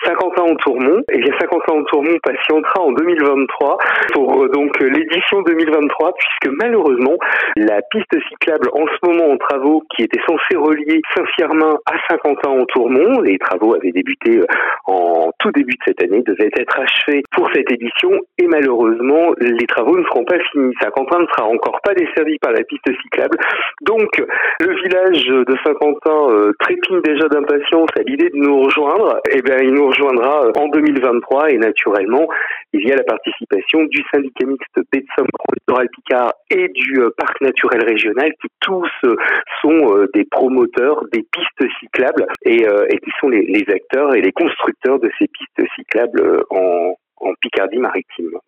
Saint-Quentin-en-Tourmont. Et bien Saint-Quentin-en-Tourmont patientera en 2023 pour donc l'édition 2023, puisque malheureusement la piste cyclable en ce moment en travaux qui était censée relier Saint-Firmin à Saint-Quentin-en-Tourmont, les travaux avaient débuté en tout début de cette année, devaient être achevés pour cette édition et malheureusement les travaux ne seront pas finis. Saint-Quentin ne sera encore pas desservi par la piste cyclable. Donc le village de Saint-Quentin trépigne déjà d'impatience à l'idée de nous rejoindre. Et bien il nous rejoindra en 2023 et naturellement il y a la participation du syndicat mixte Baie de Somme Littoral Picard et du parc naturel régional qui tous sont des promoteurs des pistes cyclables et qui sont les acteurs et les constructeurs de ces pistes cyclables en Picardie maritime.